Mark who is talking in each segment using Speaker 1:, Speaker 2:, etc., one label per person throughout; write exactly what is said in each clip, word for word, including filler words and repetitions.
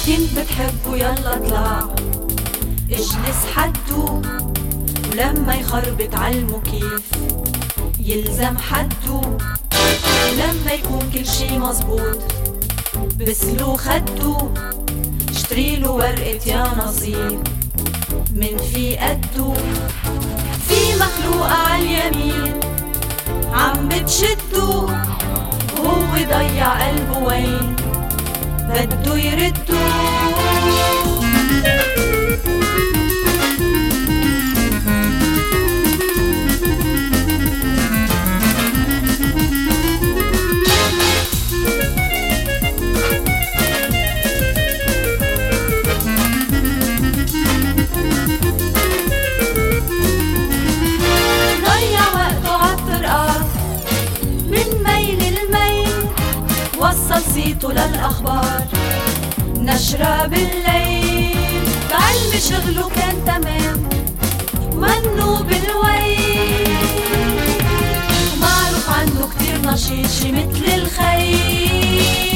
Speaker 1: كنت بتحبه يلا اطلع اجلس حدو، ولما يخربط عالمكيف يلزم حدو، ولما يكون كل شي مظبوط بسلو خدو، اشتريله ورقة يا نصيب من في قدو. في مخلوقة عاليمين عم بتشدو، وهو ضيع قلبه وين بدو يردو. وصل صيته للأخبار نشرة بالليل، بعلم شغله كان تمام منه بالويل، ومعروف عنه كتير نشيط شي مثل الخيل.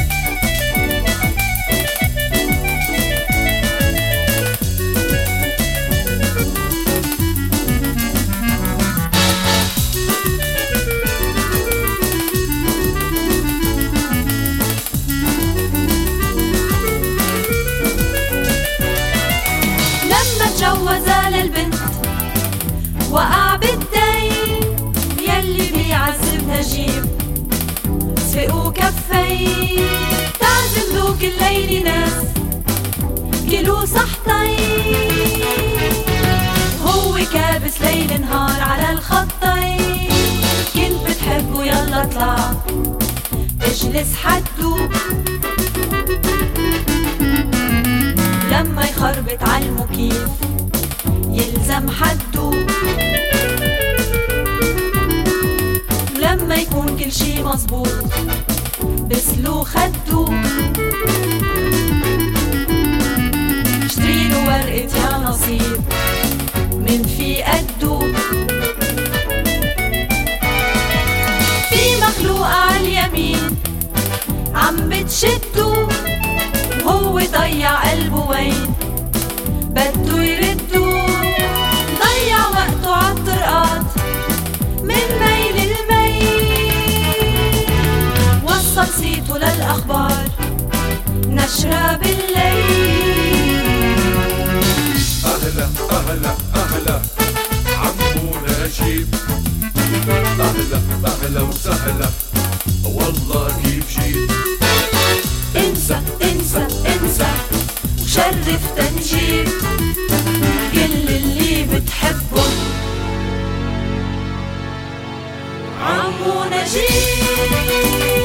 Speaker 1: جوزها للبنت وقع بالدين، يلي بيعذبها جيب سفقوا كفين، تعزم له كل ليلة ناس كيلو صحتين، هو كابس ليل نهار على الخطين. كنت بتحبه يلا اطلع اجلس حدو، لما يخربط عالمكيف يلزم حدو، لما يكون كل شي مظبوط بسلو خدو، اشتريله ورقة يا نصيب من في قدو. في مخلوقة عاليمين عم بتشدو، وهو ضيع قلبه وين بدو يردو، ضيع وقته عالطرقات من ميل الميل، وصل صيته للأخبار نشرة بالليل.
Speaker 2: أهلا أهلا أهلا عمو نجيب، أهلا أهلا وسهلا والله كيف جيت.
Speaker 1: انسى انسى انسى وشرف تنجيب كل اللي بتحبه عمو نجيب.